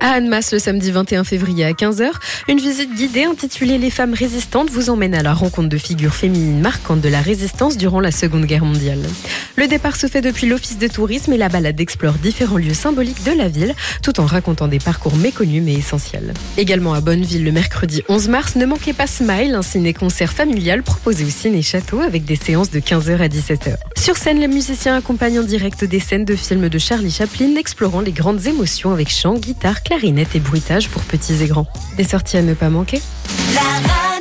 À Annemasse, le samedi 21 février à 15h, une visite guidée intitulée « Les femmes résistantes » vous emmène à la rencontre de figures féminines marquantes de la résistance durant la Seconde Guerre mondiale. Le départ se fait depuis l'office de tourisme et la balade explore différents lieux symboliques de la ville, tout en racontant des parcours méconnus mais essentiels. Également à Bonneville, le mercredi 11 mars, ne manquez pas Smile, un ciné-concert familial proposé au Ciné Château avec des séances de 15h à 17h. Sur scène, les musiciens accompagnent en direct des scènes de films de Charlie Chaplin, explorant les grandes émotions avec chant, guitare, clarinette et bruitage pour petits et grands. Des sorties à ne pas manquer.